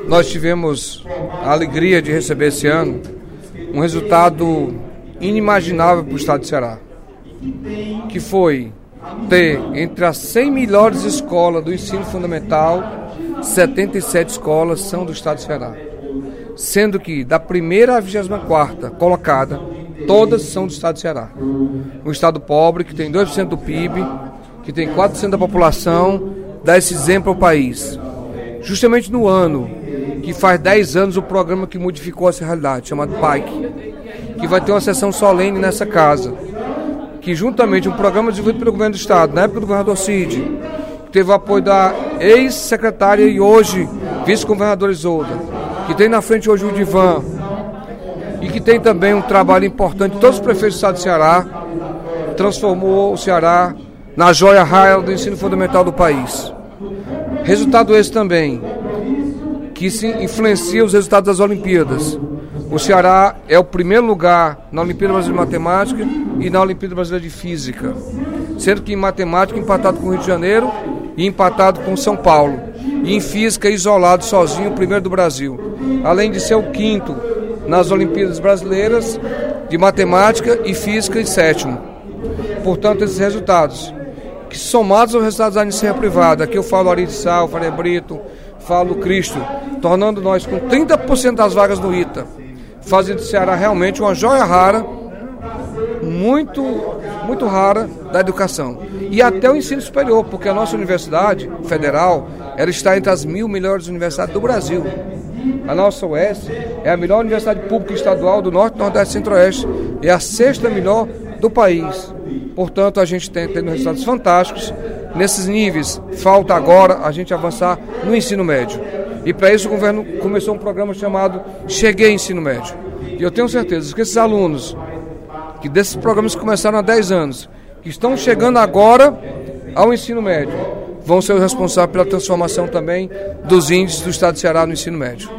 nós tivemos a alegria de receber esse ano um resultado inimaginável para o estado de Ceará, que foi ter entre as 100 melhores escolas do ensino fundamental, 77 escolas são do estado de Ceará, sendo que da primeira à 24ª colocada, todas são do estado de Ceará. Um estado pobre, que tem 2% do PIB, que tem 4% da população, dá esse exemplo ao país. Justamente no ano que faz 10 anos o programa que modificou essa realidade, chamado PAIC, que vai ter uma sessão solene nessa casa, que juntamente um programa desenvolvido pelo governo do estado, na época do governador Cid, que teve o apoio da ex-secretária e hoje vice-governadora Isolda, que tem na frente hoje o Divan, e que tem também um trabalho importante, todos os prefeitos do estado de Ceará, transformou o Ceará na joia rara do ensino fundamental do país. Resultado esse também, que se influencia os resultados das Olimpíadas. O Ceará é o primeiro lugar na Olimpíada Brasileira de Matemática e na Olimpíada Brasileira de Física, sendo que em matemática empatado com o Rio de Janeiro e empatado com São Paulo, e em física isolado sozinho o primeiro do Brasil, além de ser o quinto nas Olimpíadas Brasileiras de Matemática e Física em sétimo. Portanto, esses resultados, que somados aos resultados da iniciativa privada, aqui eu falo Ari de Sal, Faria Brito, falo Cristo, tornando nós com 30% das vagas no ITA, fazendo do Ceará realmente uma joia rara, muito rara da educação. E até o ensino superior, porque a nossa universidade federal, ela está entre as 1000 melhores universidades do Brasil. A nossa UES é a melhor universidade pública estadual do Norte, Nordeste e Centro-Oeste. É a 6ª melhor do país. Portanto, a gente tem tendo resultados fantásticos. Nesses níveis, falta agora a gente avançar no ensino médio. E para isso o governo começou um programa chamado Cheguei Ensino Médio. E eu tenho certeza que esses alunos, que desses programas que começaram há 10 anos, que estão chegando agora ao ensino médio, vão ser os responsáveis pela transformação também dos índices do estado de Ceará no ensino médio.